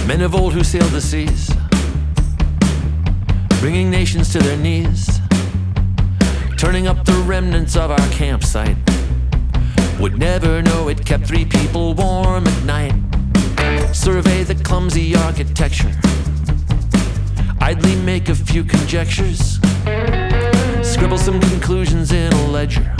Men of old who sailed the seas, bringing nations to their knees, turning up the remnants of our campsite, would never know it kept 3 people warm at night. Survey the clumsy architecture, idly make a few conjectures, scribble some conclusions in a ledger,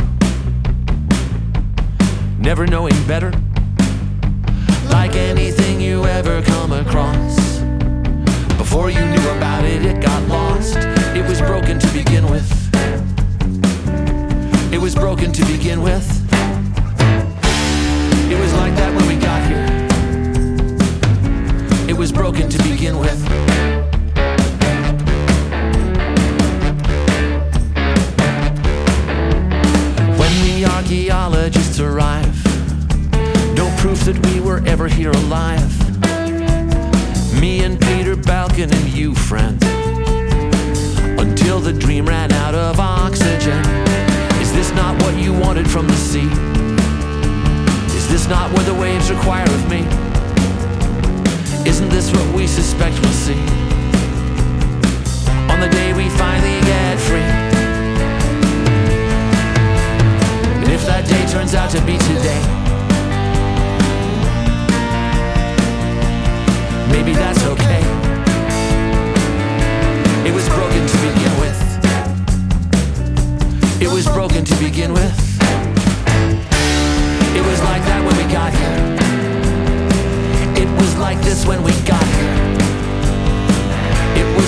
never knowing better. Like anything you ever come across, before you knew about it, it got lost. It was broken to begin with. It was broken to begin with. It was like that when we got here. It was broken to begin with. When the archaeologists arrive, no proof that we were ever here alive. Me and Peter Balkan and you, friend, until the dream ran out of oxygen. Is this not what you wanted from the sea? Is this not what the waves require of me? Isn't this what we suspect we'll see on the day we finally get free? And if that day turns out to be today, maybe that's okay. It was broken to begin with. It was broken to begin with. It was like that when we got here. It was like this when we got here. It was